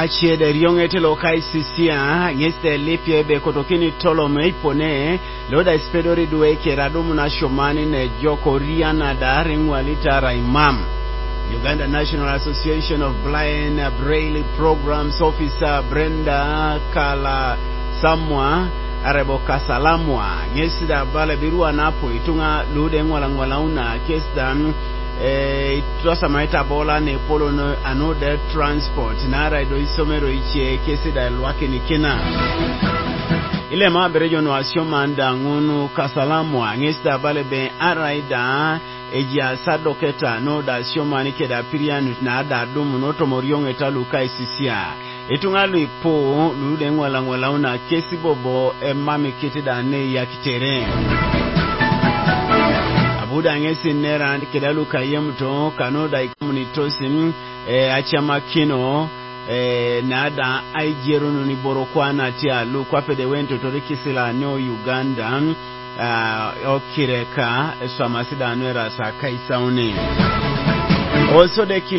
achie de riongete lokai sisia yeste lipie be kotokini tolome ipone loda ispedori duwe keradumu na shomani ne joko riana dari mwalita raimam. Uganda National Association of Blind Braille Programs Officer Brenda Kala Samwa Arebo Kasalamwa yesida bale birua napo itunga lude ngwala una kesda itosa maita bola ne polo no anode transport na raido isomero ichie kesida lwake nikena ile maberejo no asiomanda ngunu Kasalamwa yesida bale be araida ejia sadoketa no da siomani keda pirianu na ada dumu noto moriong etaluka isisia itungalu ipo lude ngwala una kesi bobo mami kitida ne ya kitere abuda ngesi nera kedaluka yemto kanoda ikomunitosin achama kino nada aijerunu ni borokwana tia lu kwa pede wento torikisila no Uganda okireka swamasida anwera sa kaisaune also de